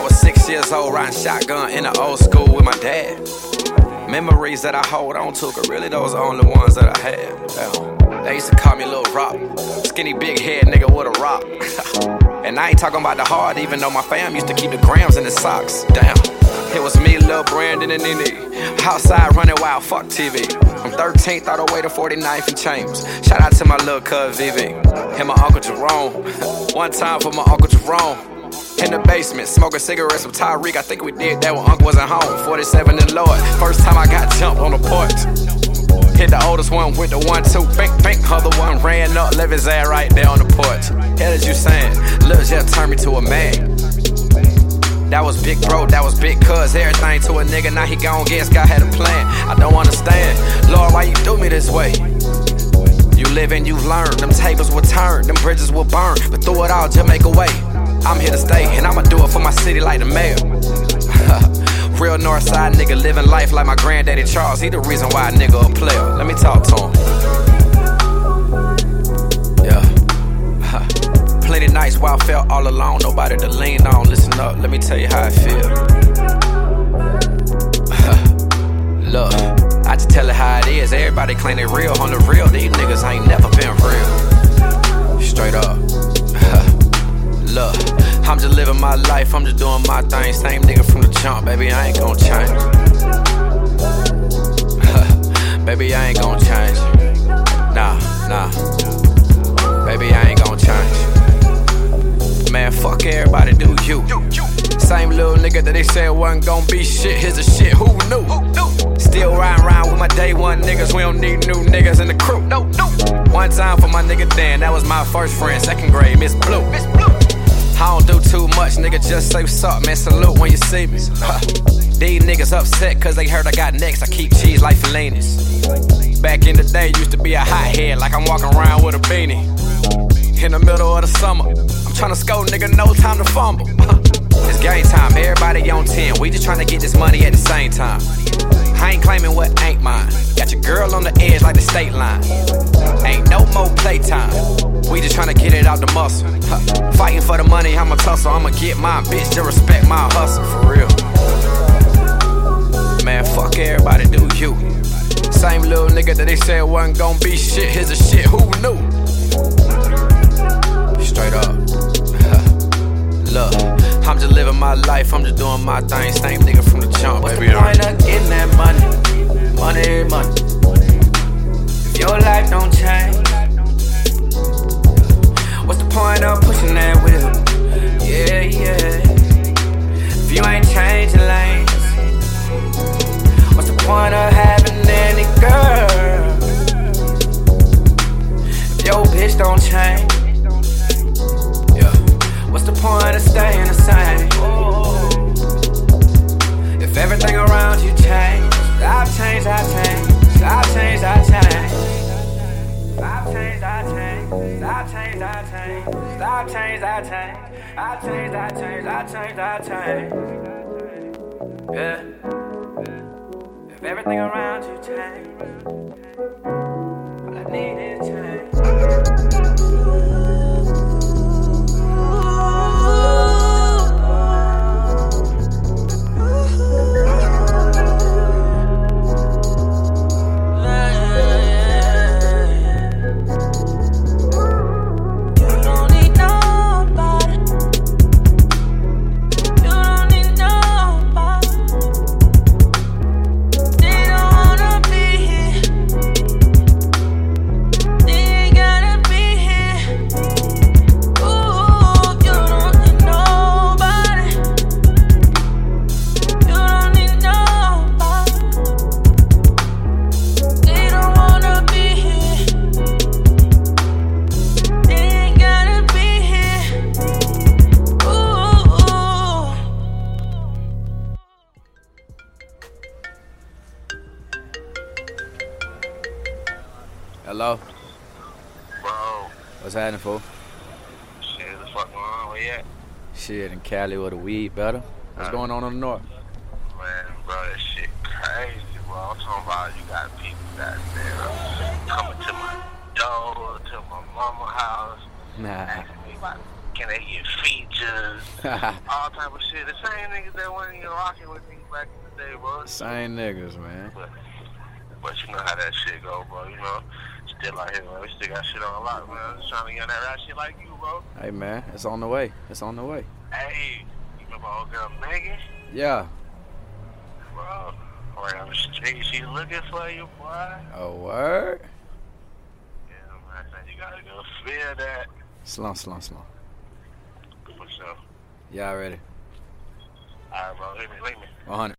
was 6 years old, riding shotgun in the old school with my dad. Memories that I hold on to, cause really those are the only ones that I had. Damn. They used to call me Lil Rock, skinny big head nigga with a rock. And I ain't talking about the hard, even though my fam used to keep the grams in the socks. Damn. It was me, Lil Brandon, and Nene. Outside running wild, fuck TV. From 13th all the way to 49th and Chambers. Shout out to my little cuz VV. And my Uncle Jerome. One time for my Uncle Jerome. In the basement, smoking cigarettes with Tyreek. I think we did that when Uncle wasn't home. 47 and Lord. First time I got jumped on the porch. Hit the oldest one with the 1-2, bink, bink. Other one ran up, left his ass right there on the porch. Hell is you saying? Lil' Jeff turned me to a man. That was big bro, that was big cuz. Everything to a nigga, now he gon' get God had a plan. I don't understand, Lord, why you do me this way? You live and you learn, them tables will turn, them bridges will burn. But through it all, just make a way. I'm here to stay, and I'ma do it for my city like the mayor. Real Northside nigga living life like my granddaddy Charles. He the reason why a nigga a player. Let me talk to him. Yeah. Plenty nights where I felt all alone, nobody to lean on. Listen up, let me tell you how I feel. Look, I just tell it how it is. Everybody claim they real on the real. These niggas ain't never been real. Straight up. Look, I'm just living my life, I'm just doing my thing. Same nigga from the jump, baby, I ain't gon' change. Baby, I ain't gon' change. Nah. Baby, I ain't gon' change. Man, fuck everybody, do you. Same little nigga that they said wasn't gon' be shit. Here's the shit, who knew? Still riding around with my day one niggas. We don't need new niggas in the crew. No. One time for my nigga Dan, that was my first friend, second grade, Miss Blue. I don't do too much, nigga, just say what's up, man, salute when you see me. These niggas upset cause they heard I got next, I keep cheese like Fellinis. Back in the day, used to be a hothead, like I'm walking around with a beanie. In the middle of the summer, I'm tryna score, nigga, no time to fumble. It's game time, everybody on 10, we just tryna get this money at the same time. I ain't claiming what ain't mine, got your girl on the edge like the state line. Ain't no more playtime, we just tryna get it out the muscle. Fighting for the money, I'ma tussle, I'ma get mine, bitch, just respect my hustle, for real. Man, fuck everybody, do you. Same little nigga that they said wasn't gon' be shit, here's the shit, who knew? Straight up. Look, I'm just living my life, I'm just doing my thing. Same nigga from the jump, baby. What's the point of getting that money? Money. If your life don't change, what's the point of pushing that wheel? Yeah. If you ain't changing lanes, what's the point of having any girl? If your bitch don't change, what's the point of staying the same? If everything around you change, I've changed. Yeah. If everything around you change, all I need is change. Hello? Bro. What's happening, fool? Shit, the fuck going on? Where you at? Shit, in Cali where the weed better. What's going on in the north? Man, bro, that shit crazy, bro. I'm talking about you got people that coming to my door, to my mama's house, Nah. asking me about Can they get features? All type of shit. The same niggas that went in rocking with me back in the day, bro. Same niggas, man. But you know how that shit go, bro. You know, still out here, bro. We still got shit on a lot, man. I'm just trying to get on that rap shit like you, bro. Hey, man, it's on the way. It's on the way. Hey, you remember old girl Megan? Yeah. Bro, right on the street, she looking for you, boy. Oh, word? Yeah, man, I think you gotta go feel that. Slow. For sure. Y'all ready? Alright, bro, hit me. 100.